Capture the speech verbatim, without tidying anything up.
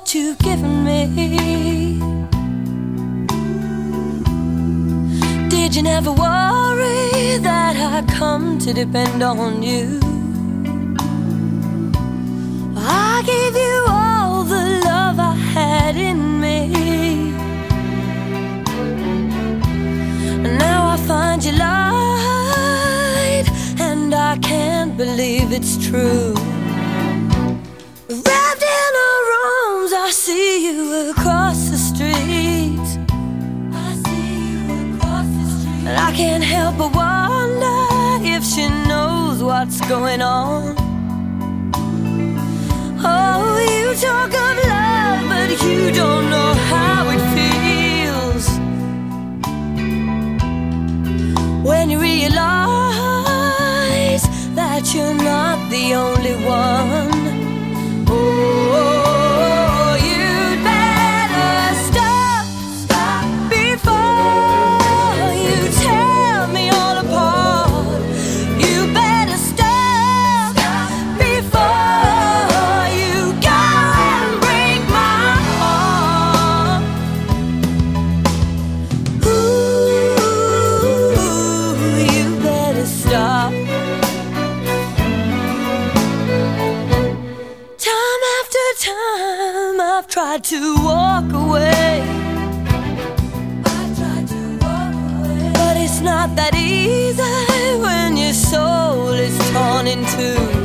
that you've given me. Did you never worry that I'd come to depend on you? I gave you all the love I had in me, and now I find you lied, and I can't believe it's true. Wrapped in her arms, I see you across the street. I see you across the street, and I can't help but wonder if she knows what's going on. Oh, you talk of love, but you don't know how it feels when you realize that you're not the only one. Oh, you'd better stop, stop before you tear me all apart. You better stop, stop before you go and break my heart. Ooh, you better stop. Time I've tried to walk away, I've tried to walk away, but it's not that easy when your soul is torn in two.